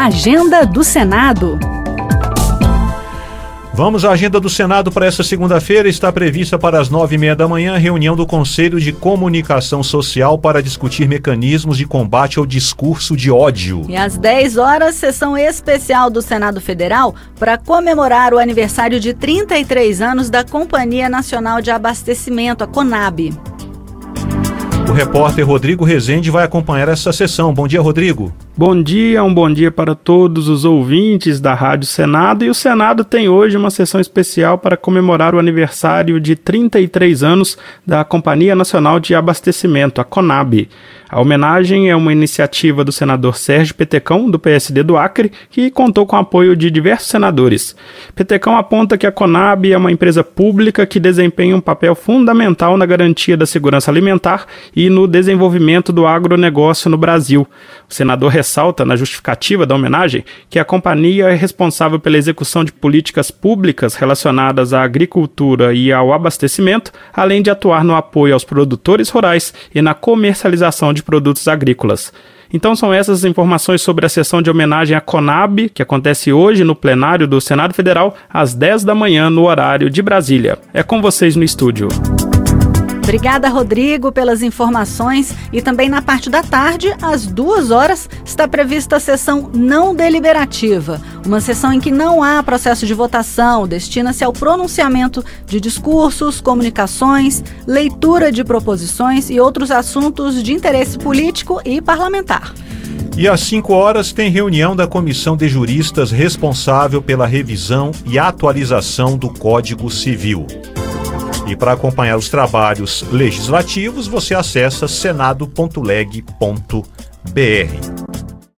Agenda do Senado. Vamos à agenda do Senado para esta segunda-feira. Está prevista para as 9h30 da manhã a reunião do Conselho de Comunicação Social para discutir mecanismos de combate ao discurso de ódio. E às 10 horas, sessão especial do Senado Federal para comemorar o aniversário de 33 anos da Companhia Nacional de Abastecimento, a CONAB. O repórter Rodrigo Rezende vai acompanhar essa sessão. Bom dia, Rodrigo. Bom dia, um bom dia para todos os ouvintes da Rádio Senado. E o Senado tem hoje uma sessão especial para comemorar o aniversário de 33 anos da Companhia Nacional de Abastecimento, a CONAB. A homenagem é uma iniciativa do senador Sérgio Petecão, do PSD do Acre, que contou com o apoio de diversos senadores. Petecão aponta que a CONAB é uma empresa pública que desempenha um papel fundamental na garantia da segurança alimentar e no desenvolvimento do agronegócio no Brasil. O senador ressalta na justificativa da homenagem que a companhia é responsável pela execução de políticas públicas relacionadas à agricultura e ao abastecimento, além de atuar no apoio aos produtores rurais e na comercialização de produtos agrícolas. Então são essas as informações sobre a sessão de homenagem à CONAB, que acontece hoje no plenário do Senado Federal, às 10 da manhã, no horário de Brasília. É com vocês no estúdio. Obrigada, Rodrigo, pelas informações. E também na parte da tarde, às 2 horas, está prevista a sessão não deliberativa. Uma sessão em que não há processo de votação, destina-se ao pronunciamento de discursos, comunicações, leitura de proposições e outros assuntos de interesse político e parlamentar. E às 5 horas tem reunião da Comissão de Juristas responsável pela revisão e atualização do Código Civil. E para acompanhar os trabalhos legislativos, você acessa senado.leg.br.